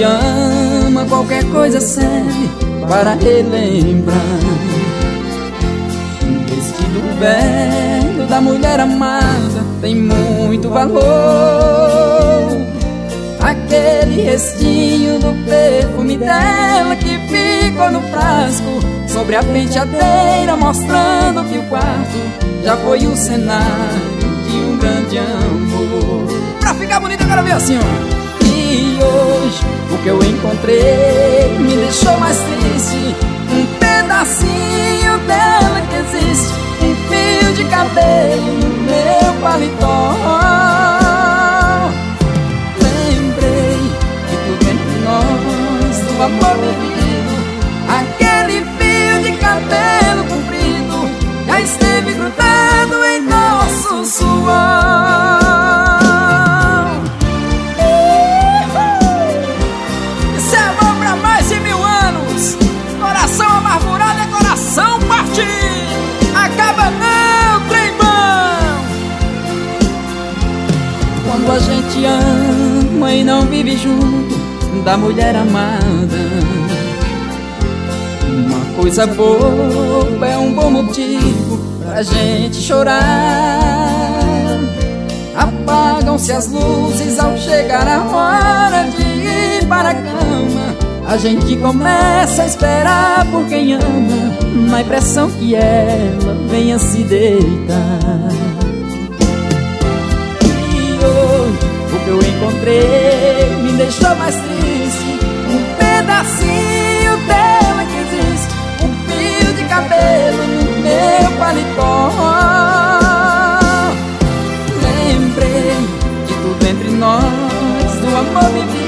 gente ama, qualquer coisa serve para relembrar. Um vestido velho da mulher amada tem muito valor. Aquele restinho do perfume dela que ficou no frasco sobre a penteadeira, mostrando que o quarto já foi o cenário de um grande amor. Pra ficar bonito eu quero ver assim, ó. E hoje o que eu encontrei me deixou mais triste. Um pedacinho dela que existe, um fio de cabelo no meu paletó. Lembrei de tudo entre nós, do amor vivido. Aquele fio de cabelo comprido já esteve grudado em nosso suor. Isso é amor pra mais de 1000 anos. Coração amargurado é coração partido. Acaba não, trem bom. Quando a gente ama e não vive junto da mulher amada, uma coisa boa é um bom motivo pra gente chorar. Apagam-se as luzes ao chegar a hora de ir para a cama. A gente começa a esperar por quem ama, na impressão que ela venha se deitar. E hoje o que eu encontrei me deixou mais triste. Um pedacinho dela que existe, um fio de cabelo no meu paletó. Lembrei de tudo entre nós, do amor vivido.